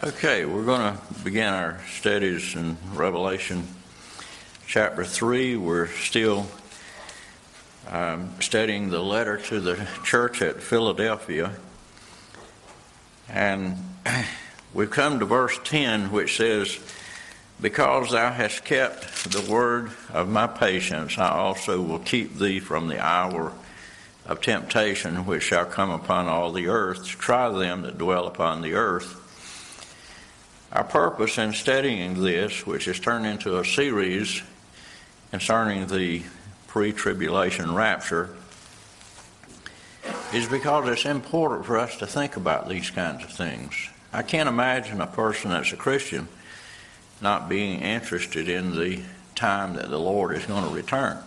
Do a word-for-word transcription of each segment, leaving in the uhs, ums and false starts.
Okay, we're going to begin our studies in Revelation chapter three. We're still um, studying the letter to the church at Philadelphia. And we've come to verse ten, which says, "Because thou hast kept the word of my patience, I also will keep thee from the hour of temptation which shall come upon all the earth, to try them that dwell upon the earth." Our purpose in studying this, which has turned into a series concerning the pre-tribulation rapture, is because it's important for us to think about these kinds of things. I can't imagine a person that's a Christian not being interested in the time that the Lord is going to return.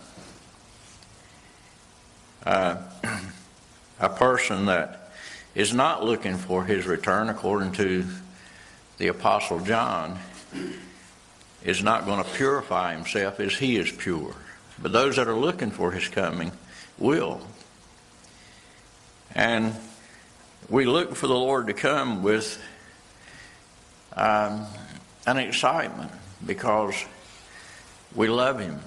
Uh, a person that is not looking for his return, according to the Apostle John, is not going to purify himself as he is pure. But those that are looking for his coming will. And we look for the Lord to come with um, an excitement because we love him.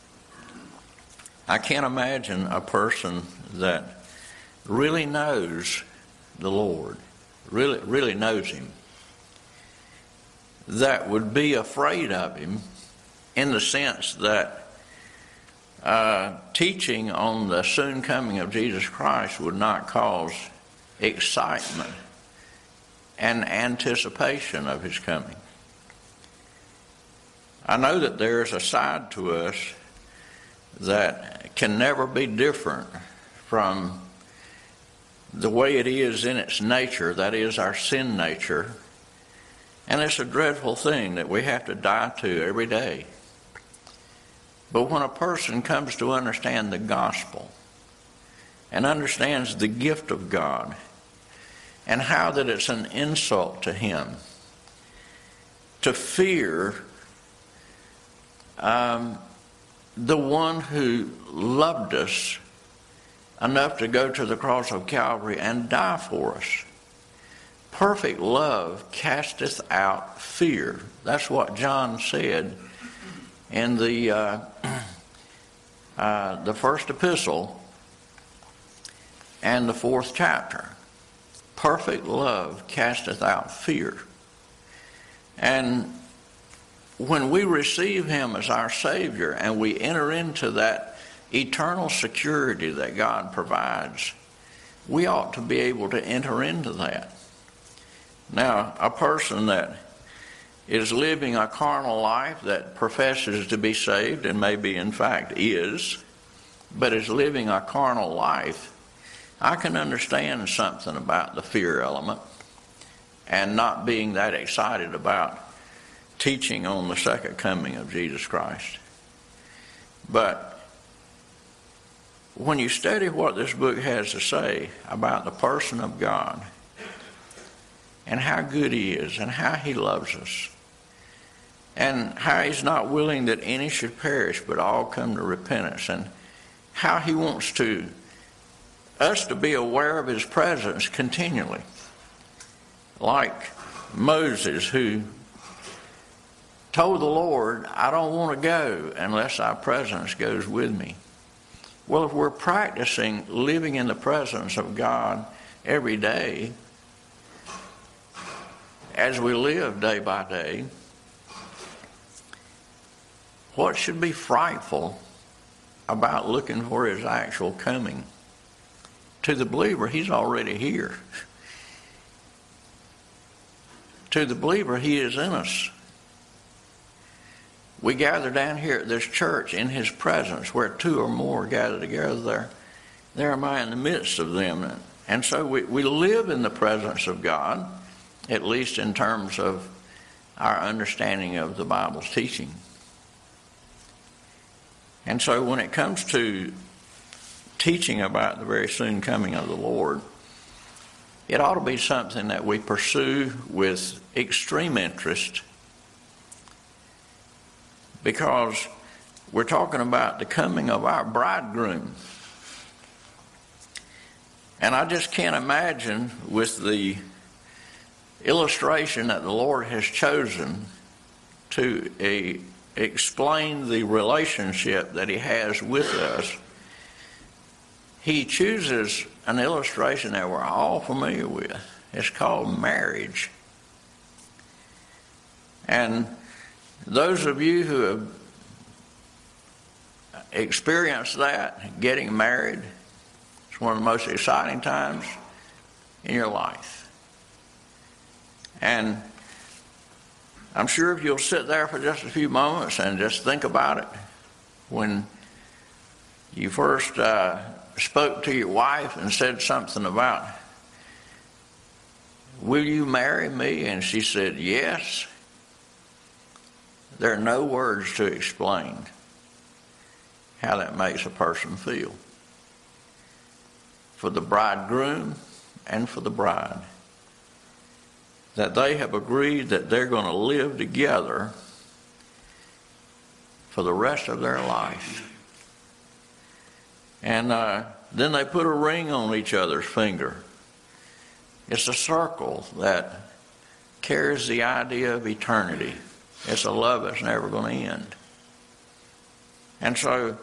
I can't imagine a person that really knows the Lord, really, really knows him, that would be afraid of him, in the sense that uh, teaching on the soon coming of Jesus Christ would not cause excitement and anticipation of his coming. I know that there's a side to us that can never be different from the way it is in its nature, that is our sin nature. And it's a dreadful thing that we have to die to every day. But when a person comes to understand the gospel and understands the gift of God and how that it's an insult to him to fear um, the one who loved us enough to go to the cross of Calvary and die for us. Perfect love casteth out fear. That's what John said in the uh, uh, the first epistle and the fourth chapter. Perfect love casteth out fear. And when we receive him as our Savior and we enter into that eternal security that God provides, we ought to be able to enter into that. Now, a person that is living a carnal life, that professes to be saved, and maybe in fact is, but is living a carnal life, I can understand something about the fear element and not being that excited about teaching on the second coming of Jesus Christ. But when you study what this book has to say about the person of God, and how good he is, and how he loves us, and how he's not willing that any should perish, but all come to repentance, and how he wants to us to be aware of his presence continually. Like Moses, who told the Lord, "I don't want to go unless thy presence goes with me." Well, if we're practicing living in the presence of God every day, as we live day by day, what should be frightful about looking for his actual coming? To the believer, he's already here. To the believer, he is in us. We gather down here at this church in his presence, where two or more gather together. There, there am I in the midst of them. And so we, we live in the presence of God, at least in terms of our understanding of the Bible's teaching. And so when it comes to teaching about the very soon coming of the Lord, it ought to be something that we pursue with extreme interest, because we're talking about the coming of our bridegroom. And I just can't imagine, with the illustration that the Lord has chosen to a, explain the relationship that he has with us. He chooses an illustration that we're all familiar with. It's called marriage. And those of you who have experienced that, getting married, it's one of the most exciting times in your life. And I'm sure if you'll sit there for just a few moments and just think about it, when you first uh, spoke to your wife and said something about, will you marry me? And she said, yes. There are no words to explain how that makes a person feel. For the bridegroom and for the bride, that they have agreed that they're going to live together for the rest of their life. And uh, then they put a ring on each other's finger. It's a circle that carries the idea of eternity. It's a love that's never going to end. And so,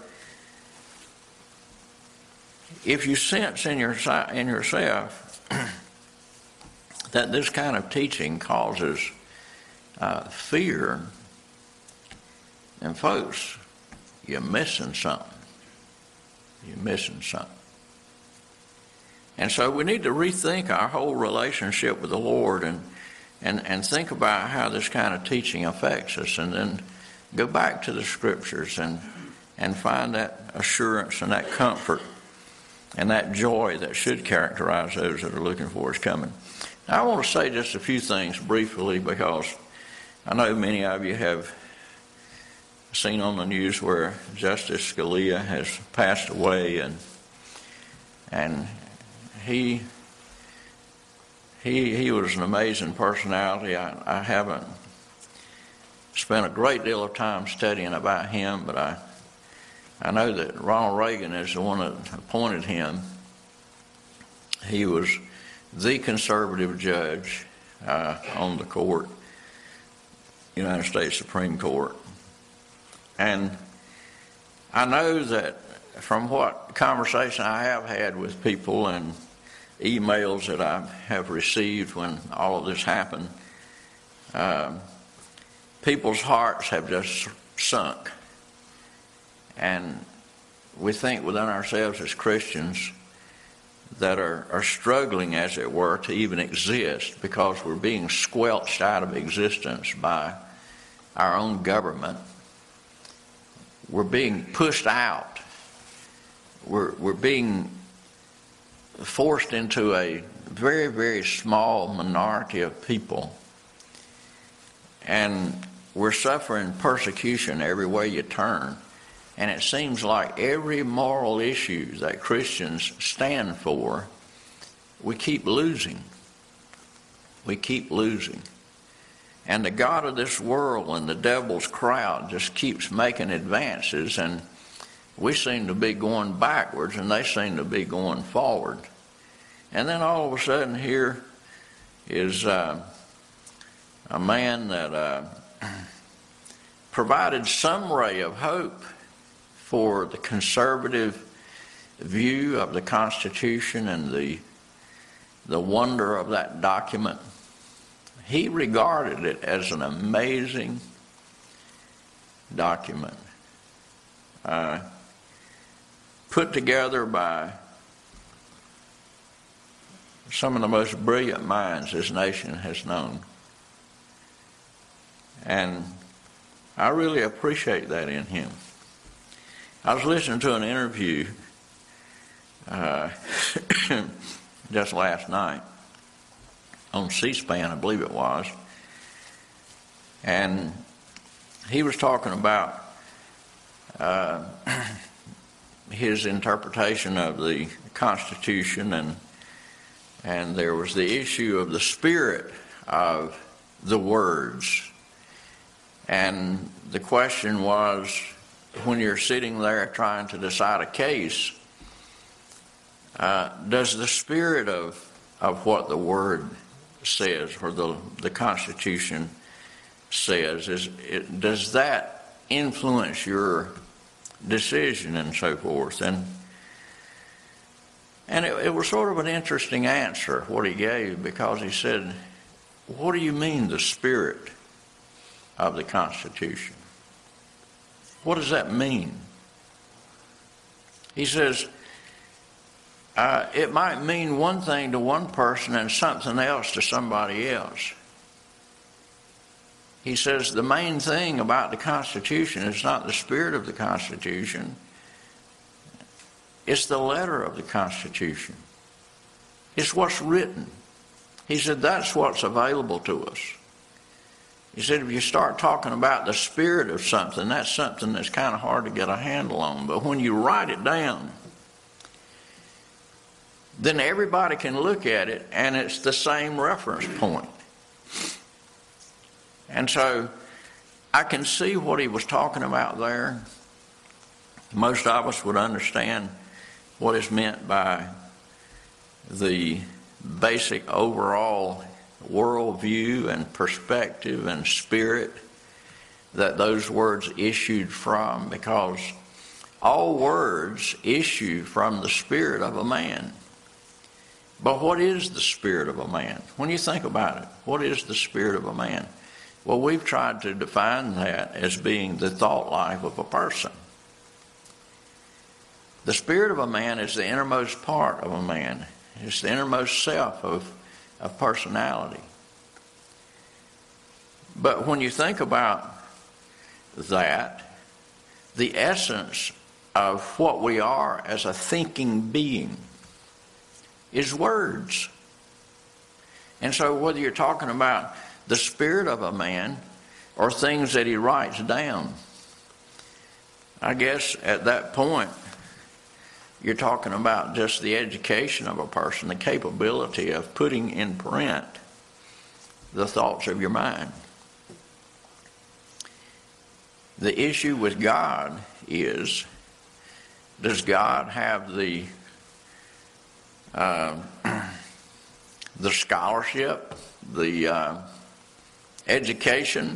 if you sense in, your, in yourself that this kind of teaching causes uh, fear, then folks, you're missing something. You're missing something. And so we need to rethink our whole relationship with the Lord and And, and think about how this kind of teaching affects us, and then go back to the Scriptures and, and find that assurance and that comfort and that joy that should characterize those that are looking for His coming. Now, I want to say just a few things briefly, because I know many of you have seen on the news where Justice Scalia has passed away, and and he... He he was an amazing personality. I, I haven't spent a great deal of time studying about him, but I I know that Ronald Reagan is the one that appointed him. He was the conservative judge uh, on the court, United States Supreme Court. And I know that from what conversation I have had with people and emails that I have received when all of this happened, uh, people's hearts have just sunk. And we think within ourselves as Christians that are, are struggling, as it were, to even exist, because we're being squelched out of existence by our own government. We're being pushed out. We're, we're being forced into a very, very small minority of people. And we're suffering persecution every way you turn. And it seems like every moral issue that Christians stand for, we keep losing. We keep losing. And the God of this world and the devil's crowd just keeps making advances, and we seem to be going backwards and they seem to be going forward. And then all of a sudden here is uh, a man that uh, provided some ray of hope for the conservative view of the Constitution and the the wonder of that document. He regarded it as an amazing document, uh, put together by some of the most brilliant minds this nation has known. And I really appreciate that in him. I was listening to an interview uh, just last night on C-SPAN, I believe it was, and he was talking about uh, his interpretation of the Constitution, and and there was the issue of the spirit of the words. And the question was, when you're sitting there trying to decide a case, uh, does the spirit of, of what the word says, or the, the Constitution says, is it, does that influence your decision and so forth? And and it, it was sort of an interesting answer what he gave, because he said, what do you mean the spirit of the Constitution? What does that mean? He says, uh, it might mean one thing to one person and something else to somebody else. He says the main thing about the Constitution is not the spirit of the Constitution, it's the letter of the Constitution. It's what's written. He said that's what's available to us. He said if you start talking about the spirit of something, that's something that's kind of hard to get a handle on. But when you write it down, then everybody can look at it and it's the same reference point. And so I can see what he was talking about there. Most of us would understand what is meant by the basic overall worldview and perspective and spirit that those words issued from, because all words issue from the spirit of a man. But what is the spirit of a man? When you think about it, what is the spirit of a man? Well, we've tried to define that as being the thought life of a person. The spirit of a man is the innermost part of a man. It's the innermost self of, of personality. But when you think about that, the essence of what we are as a thinking being is words. And so whether you're talking about the spirit of a man or things that he writes down, I guess at that point you're talking about just the education of a person, the capability of putting in print the thoughts of your mind. The issue with God is, does God have the uh, the scholarship, the uh, education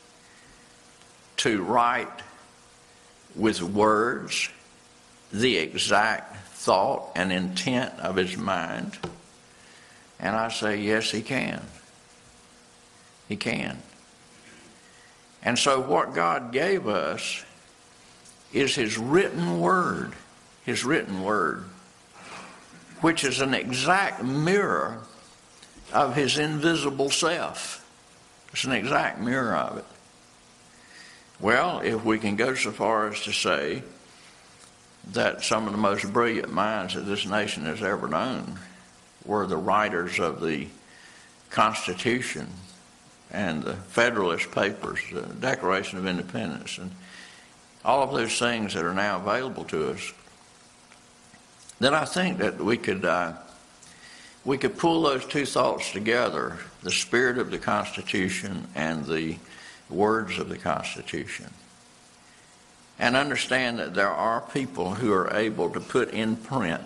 to write with words the exact thought and intent of his mind? And I say, yes, he can. He can. And so what God gave us is his written word, his written word, which is an exact mirror of his invisible self. It's an exact mirror of it. Well, if we can go so far as to say that some of the most brilliant minds that this nation has ever known were the writers of the Constitution and the Federalist Papers, the Declaration of Independence, and all of those things that are now available to us, then I think that we could uh, we could pull those two thoughts together, the spirit of the Constitution and the words of the Constitution, and understand that there are people who are able to put in print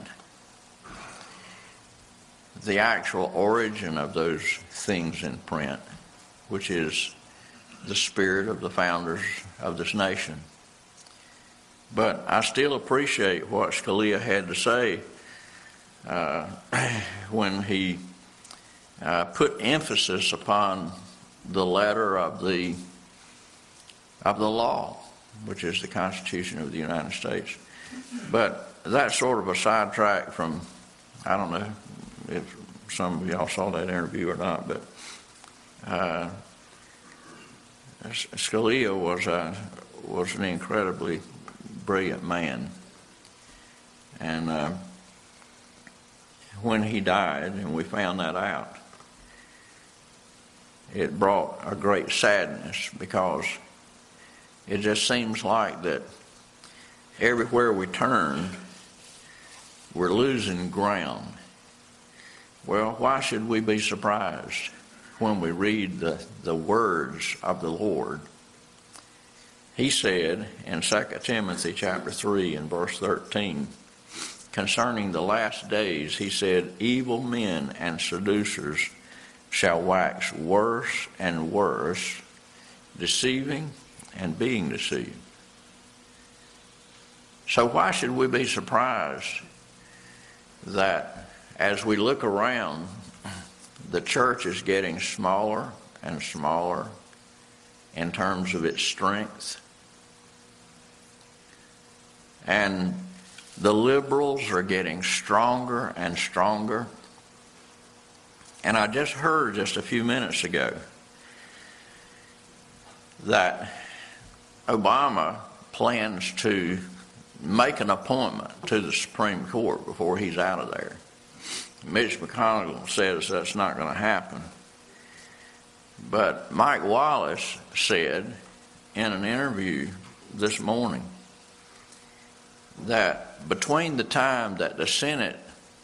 the actual origin of those things in print, which is the spirit of the founders of this nation. But I still appreciate what Scalia had to say uh, when he uh, put emphasis upon the letter of the of the law, which is the Constitution of the United States. But that's sort of a sidetrack from, I don't know if some of y'all saw that interview or not, but uh, Scalia was a, was an incredibly brilliant man. And uh, when he died, and we found that out, it brought a great sadness, because it just seems like that everywhere we turn, we're losing ground. Well, why should we be surprised when we read the, the words of the Lord? He said in Second Timothy chapter three and verse thirteen, concerning the last days, he said, evil men and seducers shall wax worse and worse, deceiving and being deceived. So why should we be surprised that as we look around, the church is getting smaller and smaller in terms of its strength? And the liberals are getting stronger and stronger. And I just heard just a few minutes ago that Obama plans to make an appointment to the Supreme Court before he's out of there. Mitch McConnell says that's not going to happen. But Mike Wallace said in an interview this morning that between the time that the Senate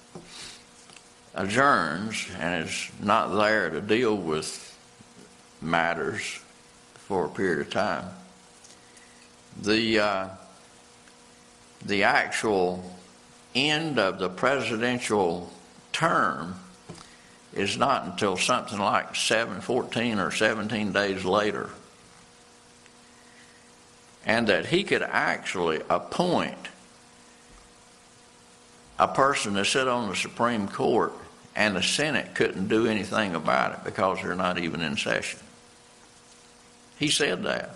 adjourns and is not there to deal with matters for a period of time, the uh, the actual end of the presidential term is not until something like seven, fourteen or seventeen days later. And that he could actually appoint a person to sit on the Supreme Court and the Senate couldn't do anything about it because they're not even in session. He said that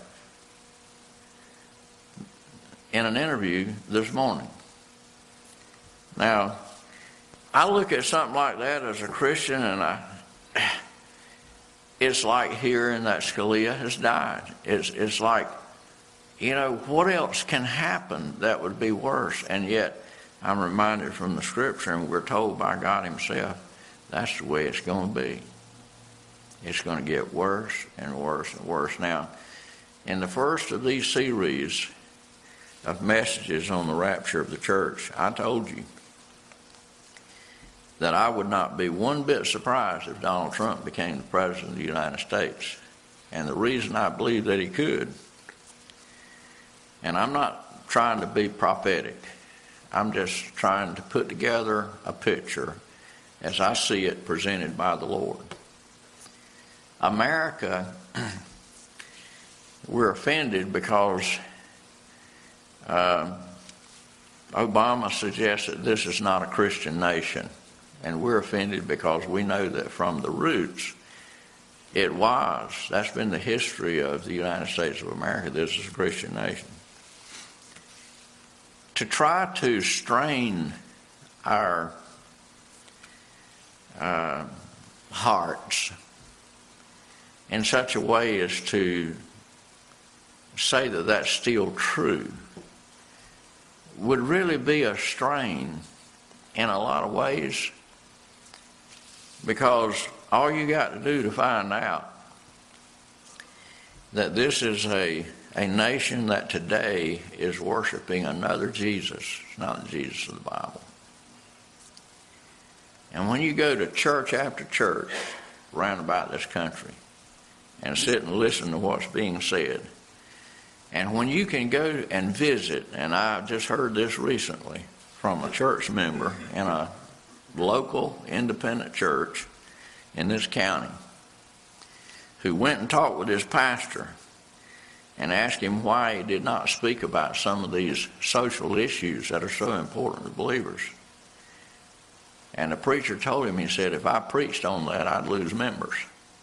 in an interview this morning. Now, I look at something like that as a Christian and I, it's like hearing that Scalia has died. It's, it's like, you know, what else can happen that would be worse? And yet, I'm reminded from the Scripture, and we're told by God Himself, that's the way it's going to be. It's going to get worse and worse and worse. Now, in the first of these series of messages on the rapture of the church, I told you that I would not be one bit surprised if Donald Trump became the President of the United States. And the reason I believe that he could, and I'm not trying to be prophetic, I'm just trying to put together a picture as I see it presented by the Lord. America, we're offended because uh, Obama suggests that this is not a Christian nation. And we're offended because we know that from the roots, it was. That's been the history of the United States of America. This is a Christian nation. To try to strain our uh, hearts in such a way as to say that that's still true would really be a strain in a lot of ways, because all you got to do to find out that this is a, a nation that today is worshiping another Jesus, it's not the Jesus of the Bible. And when you go to church after church round about this country and sit and listen to what's being said, and when you can go and visit, and I just heard this recently from a church member in a local independent church in this county who went and talked with his pastor and asked him why he did not speak about some of these social issues that are so important to believers. And the preacher told him, he said, if I preached on that, I'd lose members.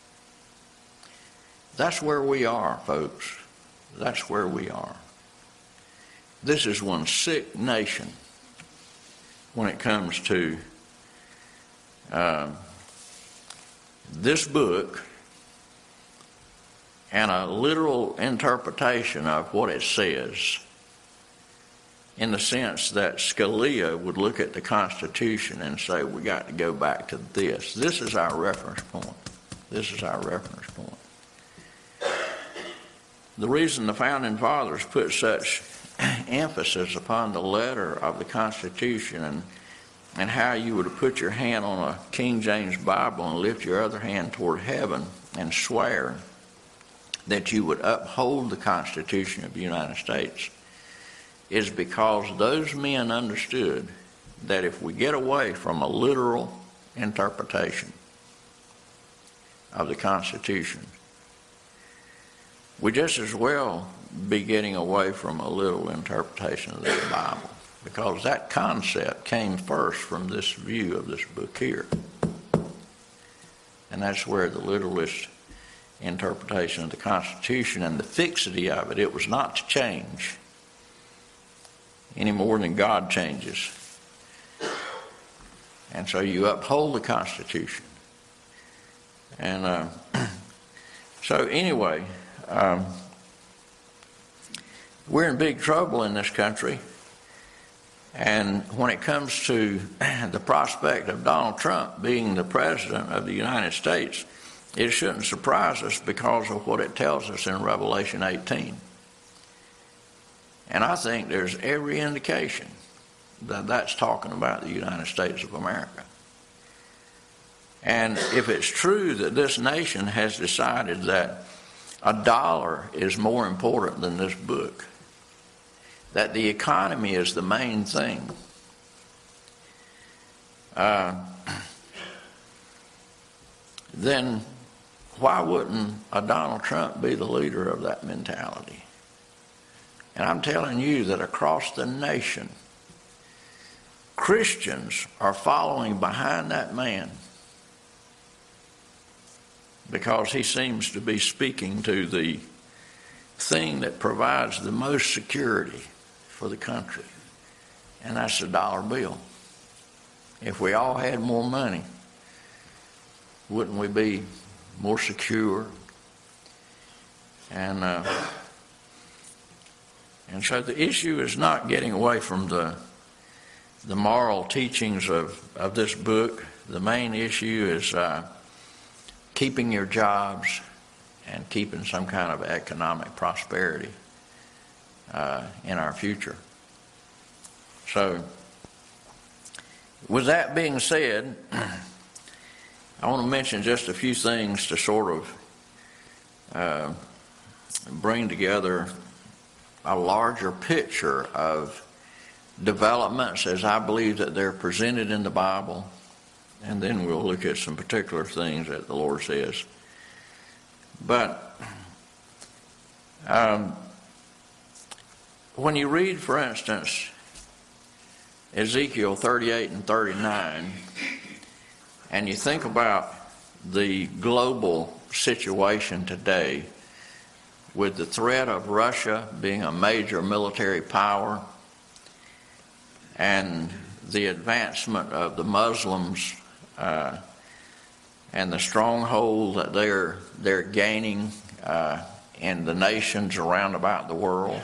That's where we are, folks. That's where we are. This is one sick nation when it comes to uh, this book and a literal interpretation of what it says, in the sense that Scalia would look at the Constitution and say, we got to go back to this. This is our reference point. This is our reference point. The reason the Founding Fathers put such emphasis upon the letter of the Constitution and, and how you would put your hand on a King James Bible and lift your other hand toward heaven and swear that you would uphold the Constitution of the United States is because those men understood that if we get away from a literal interpretation of the Constitution, we just as well be getting away from a literal interpretation of the Bible, because that concept came first from this view of this book here. And that's where the literalist interpretation of the Constitution and the fixity of it, it was not to change any more than God changes. And so you uphold the Constitution. And uh, so anyway, um, we're in big trouble in this country. And when it comes to the prospect of Donald Trump being the president of the United States, it shouldn't surprise us because of what it tells us in Revelation eighteen. And I think there's every indication that that's talking about the United States of America. And if it's true that this nation has decided that a dollar is more important than this book, that the economy is the main thing, uh, then why wouldn't a Donald Trump be the leader of that mentality? And I'm telling you that across the nation, Christians are following behind that man because he seems to be speaking to the thing that provides the most security for the country, and that's the dollar bill. If we all had more money, wouldn't we be more secure? And uh, and so the issue is not getting away from the the moral teachings of, of this book. The main issue is uh, keeping your jobs and keeping some kind of economic prosperity uh, in our future. So, with that being said, I want to mention just a few things to sort of uh, bring together a larger picture of developments as I believe that they're presented in the Bible, and then we'll look at some particular things that the Lord says. But um, when you read, for instance, Ezekiel thirty-eight and thirty-nine, and you think about the global situation today with the threat of Russia being a major military power and the advancement of the Muslims uh, and the stronghold that they're they're gaining uh, in the nations around about the world,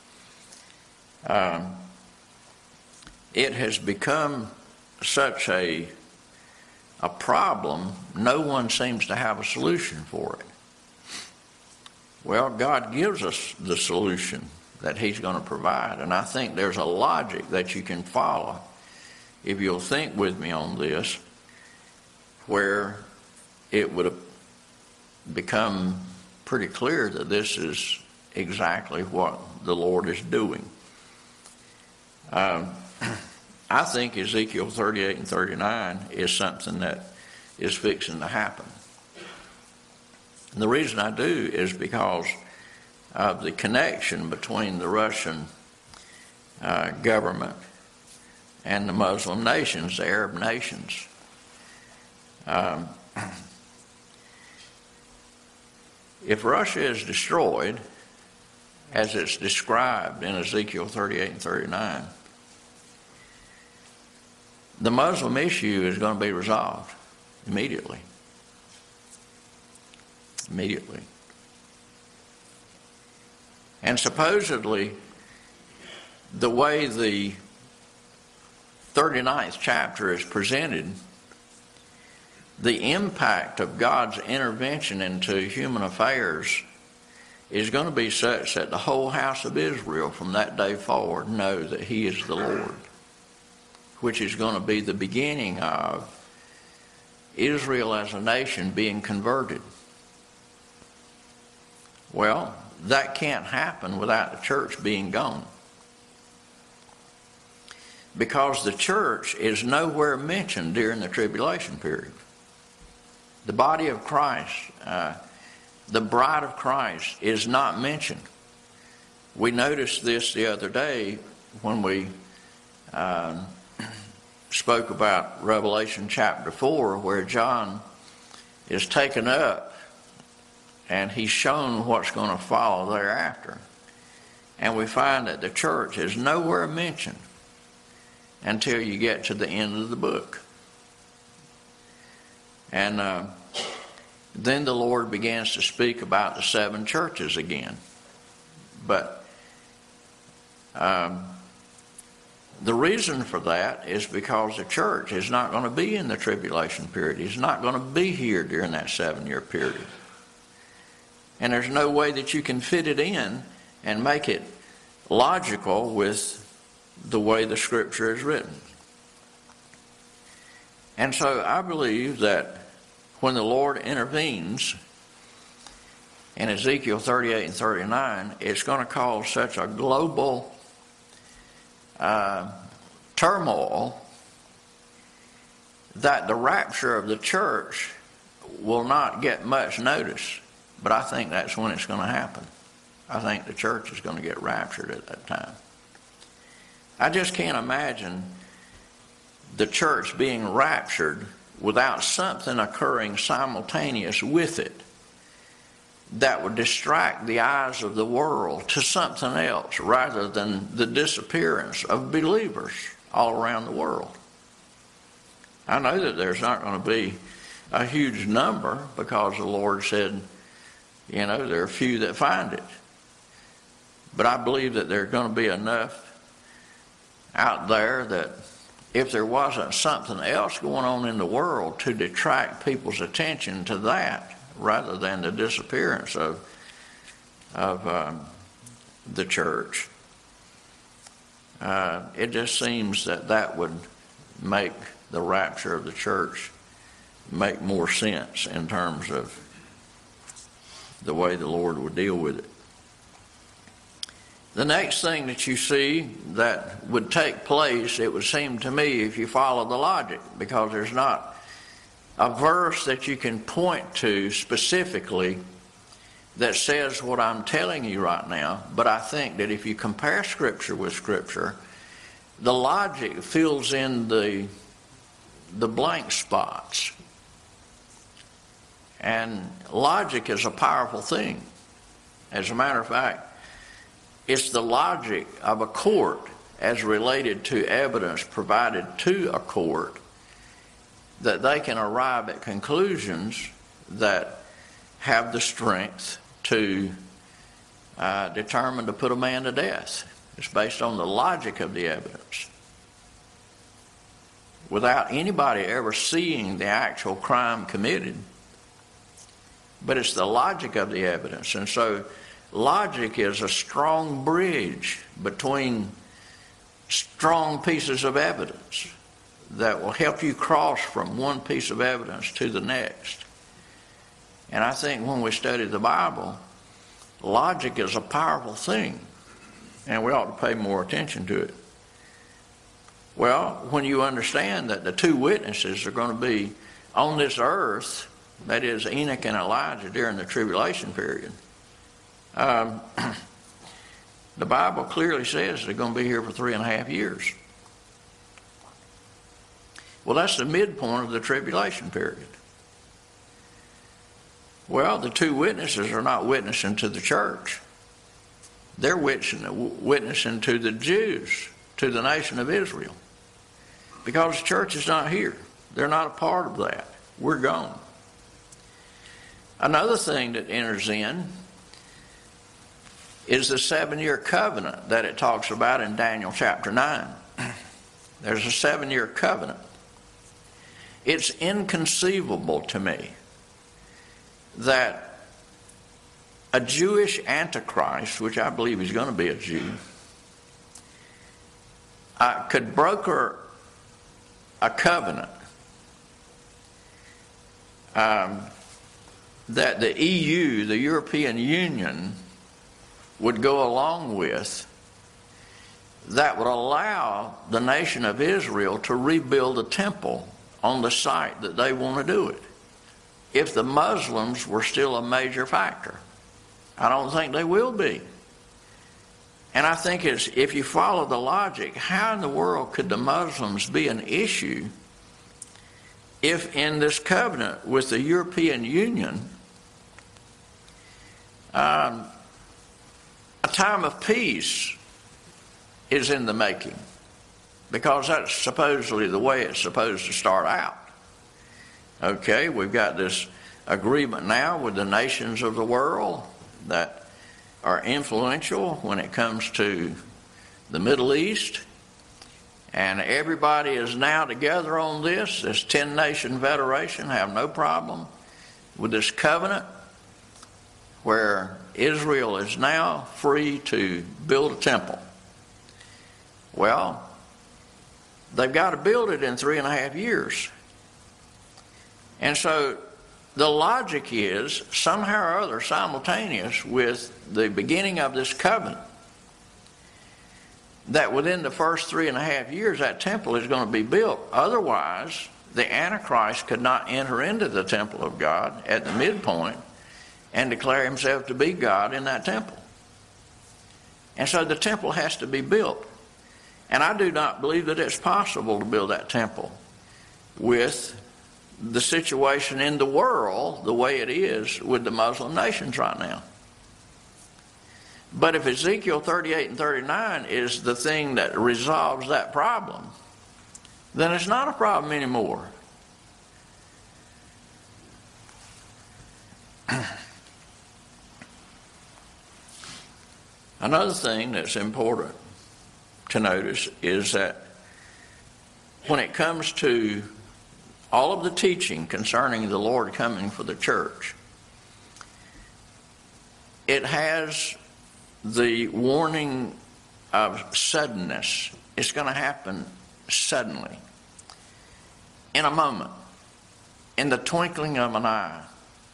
um, it has become such a a problem. No one seems to have a solution for it. Well, God gives us the solution that He's going to provide, and I think there's a logic that you can follow if you'll think with me on this, where it would have become pretty clear that this is exactly what the Lord is doing. Um, I think Ezekiel thirty-eight and thirty-nine is something that is fixing to happen. And the reason I do is because of the connection between the Russian uh, government and the Muslim nations, the Arab nations. Um, if Russia is destroyed, as it's described in Ezekiel thirty-eight and thirty-nine, the Muslim issue is going to be resolved immediately. Immediately. And supposedly, the way the thirty-ninth chapter is presented, the impact of God's intervention into human affairs is going to be such that the whole house of Israel from that day forward know that He is the Lord, which is going to be the beginning of Israel as a nation being converted. Well, that can't happen without the church being gone, because the church is nowhere mentioned during the tribulation period. The body of Christ, uh, the bride of Christ, is not mentioned. We noticed this the other day when we uh, spoke about Revelation chapter four, where John is taken up and he's shown what's going to follow thereafter. And we find that the church is nowhere mentioned until you get to the end of the book. And uh, then the Lord begins to speak about the seven churches again. But um, the reason for that is because the church is not going to be in the tribulation period. He's not going to be here during that seven-year period. And there's no way that you can fit it in and make it logical with the way the Scripture is written. And so I believe that when the Lord intervenes in Ezekiel thirty-eight and thirty-nine, it's going to cause such a global uh, turmoil that the rapture of the church will not get much notice. But I think that's when it's going to happen. I think the church is going to get raptured at that time. I just can't imagine the church being raptured without something occurring simultaneous with it that would distract the eyes of the world to something else rather than the disappearance of believers all around the world. I know that there's not going to be a huge number because the Lord said, you know, there are few that find it. But I believe that there are going to be enough out there that if there wasn't something else going on in the world to detract people's attention to that rather than the disappearance of, of um, the church, uh, it just seems that that would make the rapture of the church make more sense in terms of the way the Lord would deal with it. The next thing that you see that would take place, it would seem to me, if you follow the logic, because there's not a verse that you can point to specifically that says what I'm telling you right now, but I think that if you compare Scripture with Scripture, the logic fills in the, the blank spots. And logic is a powerful thing. As a matter of fact, it's the logic of a court as related to evidence provided to a court that they can arrive at conclusions that have the strength to uh, determine to put a man to death. It's based on the logic of the evidence, without anybody ever seeing the actual crime committed. But it's the logic of the evidence. And so logic is a strong bridge between strong pieces of evidence that will help you cross from one piece of evidence to the next. And I think when we study the Bible, logic is a powerful thing, and we ought to pay more attention to it. Well, when you understand that the two witnesses are going to be on this earth, that is Enoch and Elijah, during the tribulation period, um, the Bible clearly says they're going to be here for three and a half years. Well, that's the midpoint of the tribulation period. Well, the two witnesses are not witnessing to the church. They're witnessing, witnessing to the Jews, to the nation of Israel. Because the church is not here. They're not a part of that. We're gone. Another thing that enters in is the seven-year covenant that it talks about in Daniel chapter nine. There's a seven-year covenant. It's inconceivable to me that a Jewish Antichrist, which I believe is going to be a Jew, uh, could broker a covenant um, that the E U, the European Union, would go along with, that would allow the nation of Israel to rebuild a temple on the site that they want to do it. if the Muslims were still a major factor. I don't think they will be. And I think it's, if you follow the logic, how in the world could the Muslims be an issue if in this covenant with the European Union, um, a time of peace is in the making? Because that's supposedly the way it's supposed to start out. Okay, we've got this agreement now with the nations of the world that are influential when it comes to the Middle East. And everybody is now together on this. This ten-nation federation have no problem with this covenant where Israel is now free to build a temple. Well, they've got to build it in three and a half years. And so the logic is somehow or other simultaneous with the beginning of this covenant, that within the first three and a half years that temple is going to be built. Otherwise, the Antichrist could not enter into the temple of God at the midpoint and declare himself to be God in that temple. And so the temple has to be built. And I do not believe that it's possible to build that temple with the situation in the world the way it is with the Muslim nations right now. But if Ezekiel thirty-eight and thirty-nine is the thing that resolves that problem, then it's not a problem anymore. Another thing that's important to notice is that when it comes to all of the teaching concerning the Lord coming for the church, it has the warning of suddenness. It's going to happen suddenly, in a moment, in the twinkling of an eye.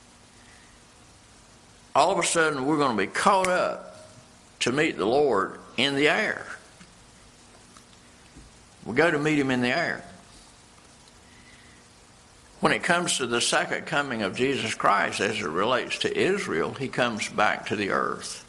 All of a sudden, we're going to be caught up to meet the Lord in the air. We go to meet him in the air. When it comes to the second coming of Jesus Christ as it relates to Israel, he comes back to the earth.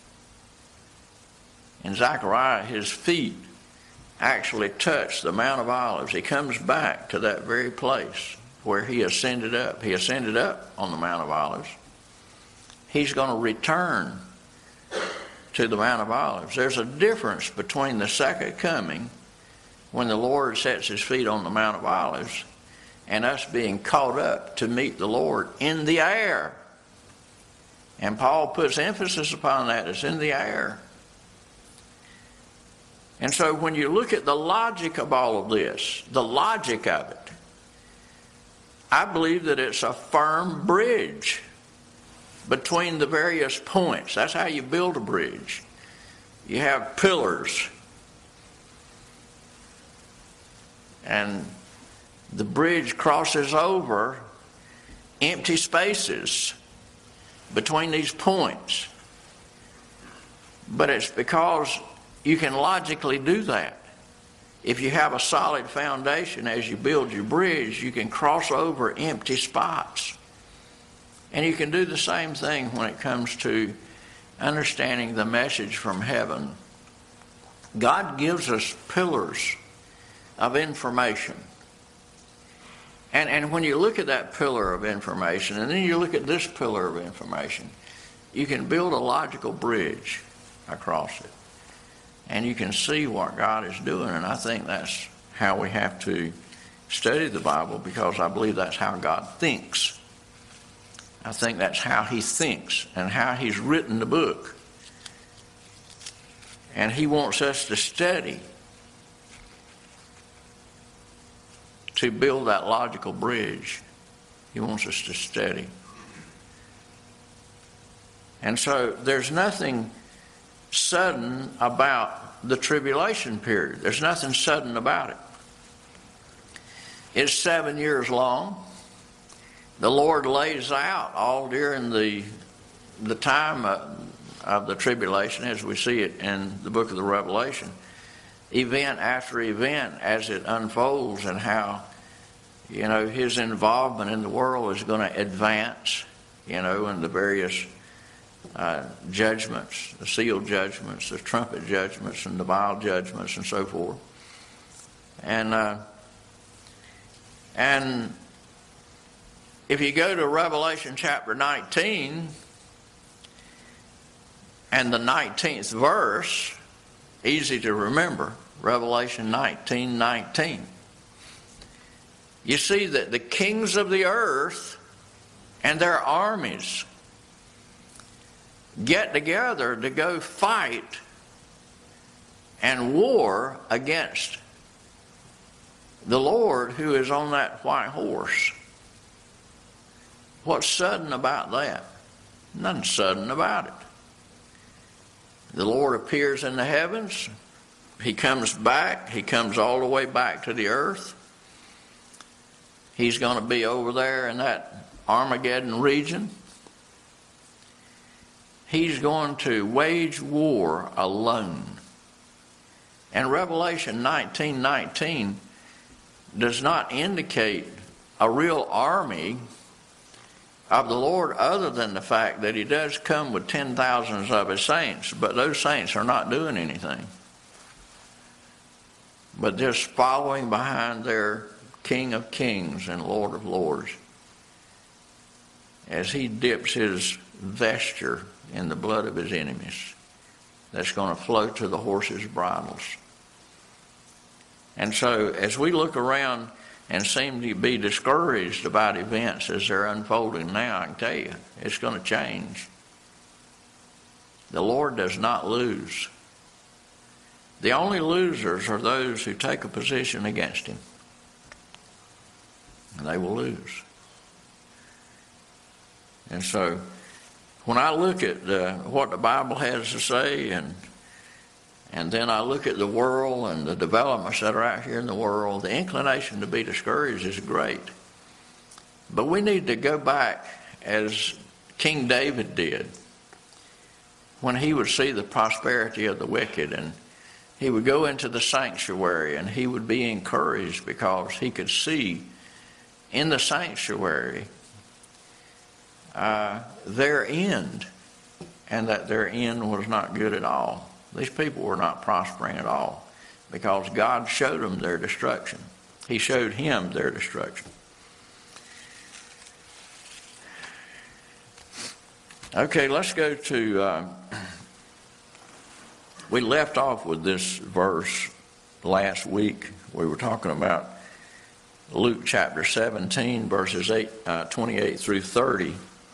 In Zechariah, his feet actually touch the Mount of Olives. He comes back to that very place where he ascended up. He ascended up on the Mount of Olives. He's going to return to the Mount of Olives. There's a difference between the second coming, when the Lord sets his feet on the Mount of Olives, and us being caught up to meet the Lord in the air. And Paul puts emphasis upon that. It's in the air. And so when you look at the logic of all of this, the logic of it, I believe that it's a firm bridge between the various points. That's how you build a bridge. You have pillars. And the bridge crosses over empty spaces between these points. But it's because you can logically do that. If you have a solid foundation as you build your bridge, you can cross over empty spots. And you can do the same thing when it comes to understanding the message from heaven. God gives us pillars of information. And, and when you look at that pillar of information, and then you look at this pillar of information, you can build a logical bridge across it. And you can see what God is doing. And I think that's how we have to study the Bible, because I believe that's how God thinks. I think that's how he thinks and how he's written the book. And he wants us to study to build that logical bridge. He wants us to study. And so there's nothing sudden about the tribulation period. There's nothing sudden about it. It's seven years long. The Lord lays out all during the the time of, of the tribulation, as we see it in the book of the Revelation, event after event as it unfolds, and how you know, his involvement in the world is going to advance, you know, in the various uh, judgments, the seal judgments, the trumpet judgments, and the vial judgments, and so forth. And uh, and if you go to Revelation chapter nineteen and the nineteenth verse, easy to remember, Revelation nineteen nineteen. You see that the kings of the earth and their armies get together to go fight and war against the Lord who is on that white horse. What's sudden about that? Nothing sudden about it. The Lord appears in the heavens. He comes back. He comes all the way back to the earth. He's going to be over there in that Armageddon region. He's going to wage war alone. And Revelation nineteen nineteen does not indicate a real army of the Lord, other than the fact that he does come with ten thousands of his saints, but those saints are not doing anything, but just following behind their King of Kings and Lord of Lords as he dips his vesture in the blood of his enemies that's going to flow to the horses' bridles. And so as we look around and seem to be discouraged about events as they're unfolding now, I can tell you, it's going to change. The Lord does not lose. The only losers are those who take a position against him. And they will lose. And so, when I look at uh, what the Bible has to say, and and then I look at the world and the developments that are out here in the world, the inclination to be discouraged is great. But we need to go back as King David did, when he would see the prosperity of the wicked, and he would go into the sanctuary and he would be encouraged because he could see in the sanctuary uh, their end, and that their end was not good at all. These people were not prospering at all because God showed them their destruction. He showed him their destruction. Okay, let's go to, uh, we left off with this verse last week. We were talking about Luke chapter seventeen, verses eight, uh, twenty-eight through thirty.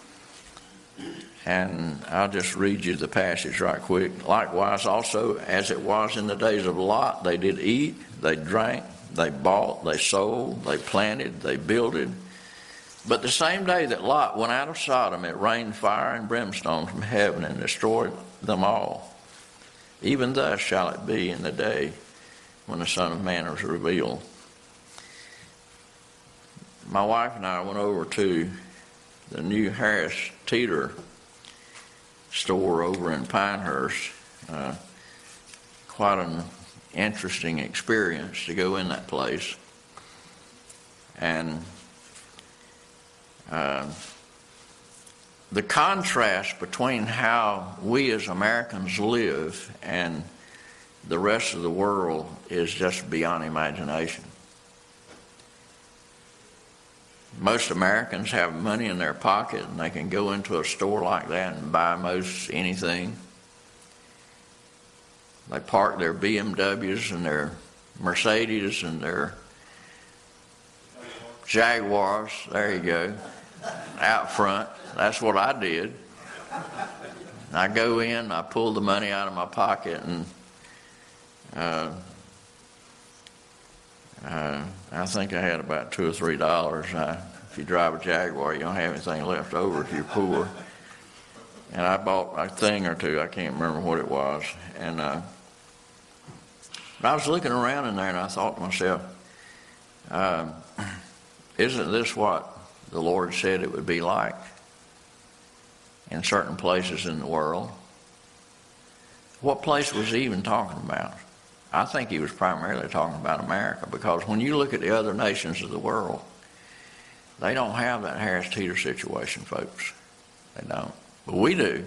And I'll just read you the passage right quick. Likewise also, as it was in the days of Lot, they did eat, they drank, they bought, they sold, they planted, they builded. But the same day that Lot went out of Sodom, it rained fire and brimstone from heaven and destroyed them all. Even thus shall it be in the day when the Son of Man is revealed. My wife and I went over to the new Harris Teeter store over in Pinehurst. Uh, quite an interesting experience to go in that place. And uh, the contrast between how we as Americans live and the rest of the world is just beyond imagination. Most Americans have money in their pocket and they can go into a store like that and buy most anything. They park their B M Ws and their Mercedes and their Jaguars, there you go, out front. That's what I did. I go in, I pull the money out of my pocket, and uh, uh, I think I had about two or three dollars. I, if you drive a Jaguar, you don't have anything left over if you're poor. And I bought a thing or two. I can't remember what it was. And uh, but I was looking around in there, and I thought to myself, uh, isn't this what the Lord said it would be like in certain places in the world? What place was he even talking about? I think he was primarily talking about America, because when you look at the other nations of the world, They don't have that Harris Teeter situation, folks. They don't. But we do.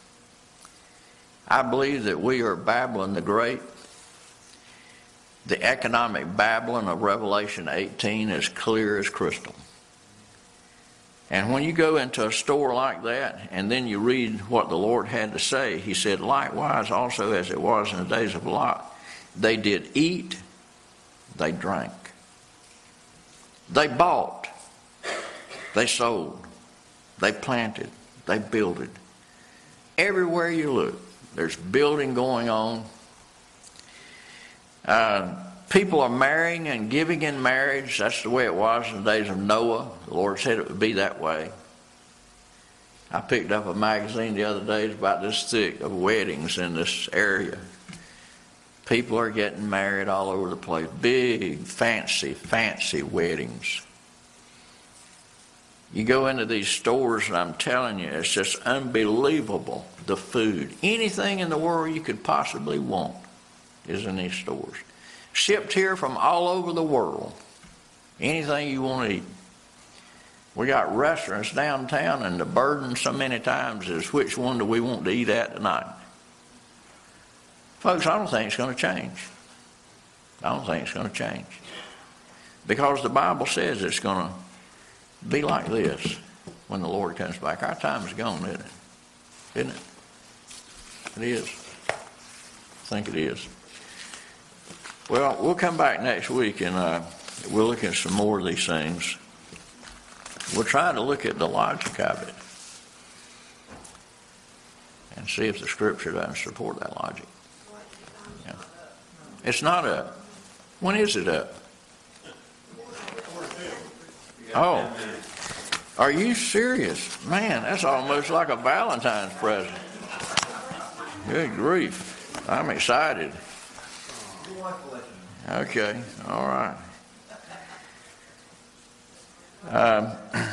I believe that we are Babylon the Great. The economic Babylon of Revelation eighteen is clear as crystal. And when you go into a store like that, and then you read what the Lord had to say, he said, likewise also as it was in the days of Lot, they did eat, they drank. They bought, they sold, they planted, they builded. Everywhere you look, there's building going on. Uh, people are marrying and giving in marriage. That's the way it was in the days of Noah. The Lord said it would be that way. I picked up a magazine the other day. It's about this thick of weddings in this area. People are getting married all over the place. Big, fancy, fancy weddings. You go into these stores and I'm telling you, it's just unbelievable, the food. Anything in the world you could possibly want is in these stores. Shipped here from all over the world. Anything you want to eat. We got restaurants downtown, and the burden so many times is which one do we want to eat at tonight? Folks, I don't think it's going to change. I don't think it's going to change. Because the Bible says it's going to be like this when the Lord comes back. Our time is gone, isn't it? Isn't it? It is. I think it is. Well, we'll come back next week and uh, we'll look at some more of these things. We'll try to look at the logic of it and see if the Scripture doesn't support that logic. Yeah. It's not up. When is it up? Oh, are you serious? Man, that's almost like a Valentine's present. Good grief. I'm excited. Okay, all right. Um,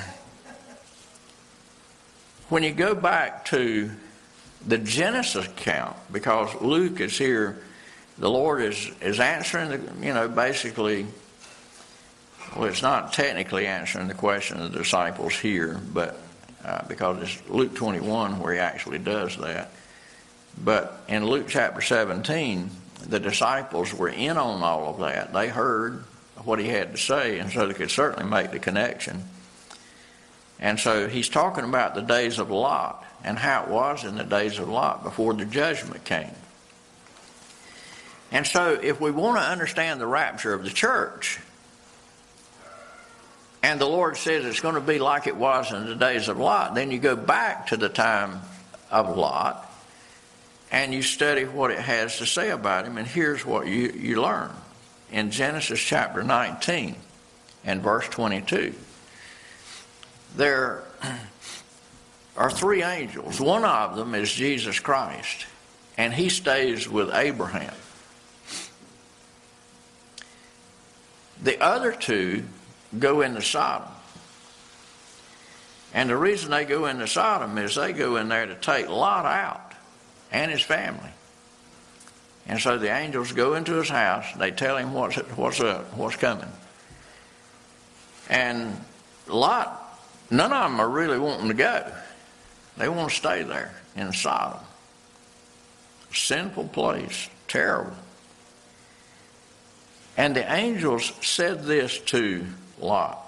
when you go back to the Genesis account, because Luke is here, the Lord is, is answering, the, you know, basically, well, it's not technically answering the question of the disciples here, but uh, because it's Luke twenty-one where he actually does that. But in Luke chapter seventeen, the disciples were in on all of that. They heard what he had to say, and so they could certainly make the connection. And so he's talking about the days of Lot and how it was in the days of Lot before the judgment came. And so if we want to understand the rapture of the church, and the Lord says it's going to be like it was in the days of Lot, then you go back to the time of Lot and you study what it has to say about him, and here's what you, you learn. In Genesis chapter nineteen and verse twenty-two, there are three angels. One of them is Jesus Christ, and he stays with Abraham. The other two go into Sodom. And the reason they go into Sodom is they go in there to take Lot out and his family. And so the angels go into his house. They tell him what's what's up, what's coming. And Lot, none of them are really wanting to go. They want to stay there in Sodom. Sinful place, terrible. And the angels said this to Lot.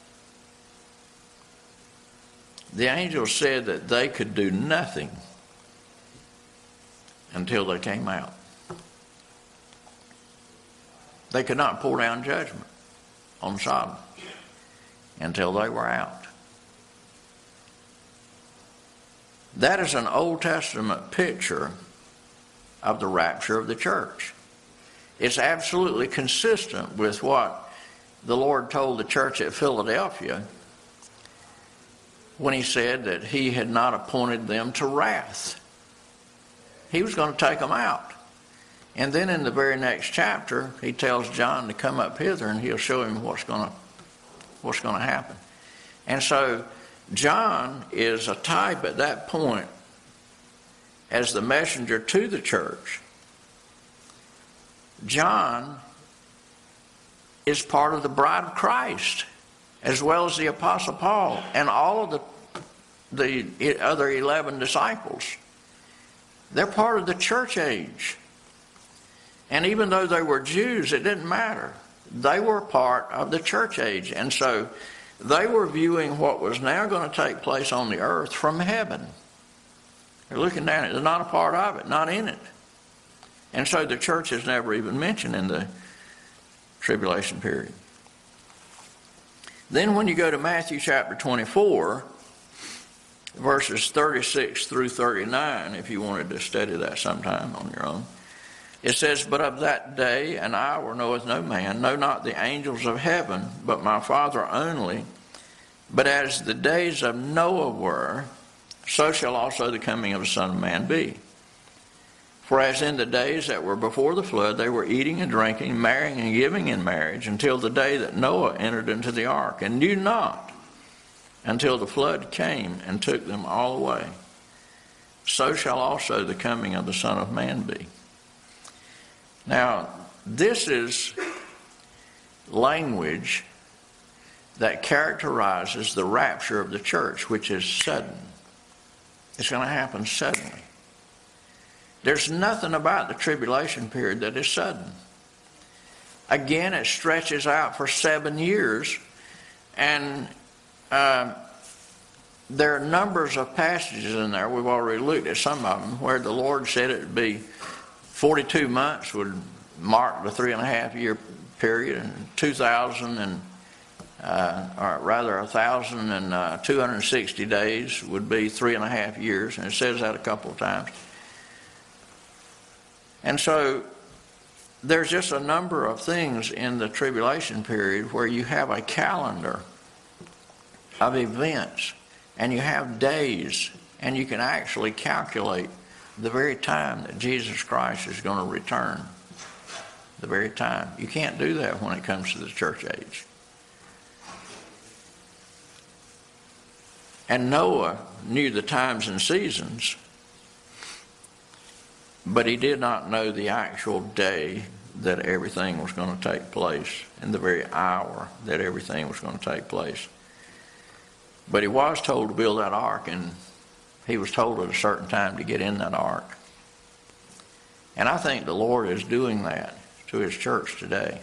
The angels said that they could do nothing until they came out. They could not pour down judgment on Sodom until they were out. That is an Old Testament picture of the rapture of the church. It's absolutely consistent with what the Lord told the church at Philadelphia when he said that he had not appointed them to wrath. He was going to take them out. And then in the very next chapter, he tells John to come up hither and he'll show him what's going to what's going to happen. And so John is a type at that point as the messenger to the church. John is part of the bride of Christ as well as the Apostle Paul and all of the, the other eleven disciples. They're part of the church age. And even though they were Jews, it didn't matter. They were part of the church age. And so they were viewing what was now going to take place on the earth from heaven. They're looking down at it. They're not a part of it, not in it. And so the church is never even mentioned in the tribulation period. Then when you go to Matthew chapter twenty-four, verses thirty-six through thirty-nine, if you wanted to study that sometime on your own, it says, "But of that day and hour knoweth no man, no not the angels of heaven, but my Father only. But as the days of Noah were, so shall also the coming of the Son of Man be. For as in the days that were before the flood, they were eating and drinking, marrying and giving in marriage, until the day that Noah entered into the ark, and knew not until the flood came and took them all away. So shall also the coming of the Son of Man be." Now, this is language that characterizes the rapture of the church, which is sudden. It's going to happen suddenly. There's nothing about the tribulation period that is sudden. Again, it stretches out for seven years, and uh, there are numbers of passages in there, we've already looked at some of them, where the Lord said it would be forty-two months would mark the three and a half year period, and two thousand and uh, or rather one thousand two hundred sixty days would be three and a half years, and it says that a couple of times. And so there's just a number of things in the tribulation period where you have a calendar of events, and you have days, and you can actually calculate the very time that Jesus Christ is going to return. The very time. You can't do that when it comes to the church age. And Noah knew the times and seasons, but he did not know the actual day that everything was going to take place, and the very hour that everything was going to take place. But he was told to build that ark, and he was told at a certain time to get in that ark. And I think the Lord is doing that to his church today.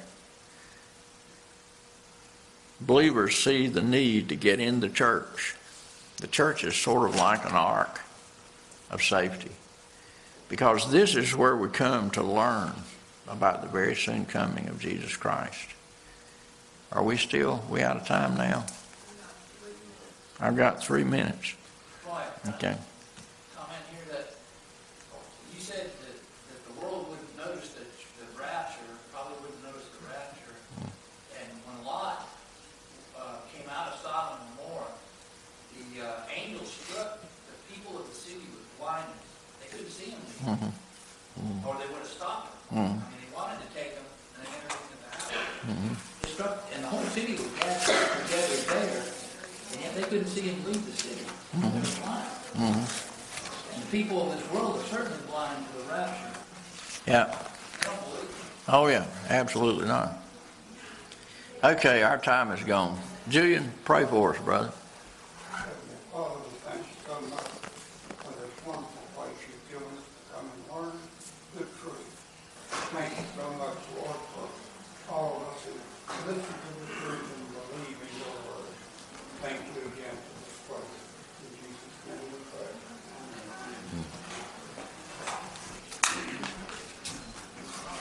Believers see the need to get in the church. The church is sort of like an ark of safety, because this is where we come to learn about the very soon coming of Jesus Christ. Are we still, we out of time now? I've got three minutes. Okay. Comment here that you said that, that the world wouldn't notice the, the rapture, probably wouldn't notice the rapture. Mm. And when Lot uh, came out of Sodom and Gomorrah, the uh, angel struck the people of the city with blindness. They couldn't see him anymore. Mm-hmm. Or they would have stopped him. Mm-hmm. I mean, he wanted to take them, and they never took them out. Mm-hmm. They struck, and the whole city was gathered together there, and yet they couldn't see him leave the city. Mm-hmm. They were blind. Mm-hmm. And the people of this world are certainly blind to the rapture. Yeah. Oh, yeah. Absolutely not. Okay, our time is gone. Julian, pray for us, brother. Father, we thank you so much for this wonderful place you've given us to come and learn the truth. Thank you so much, Lord, for all of us who listen to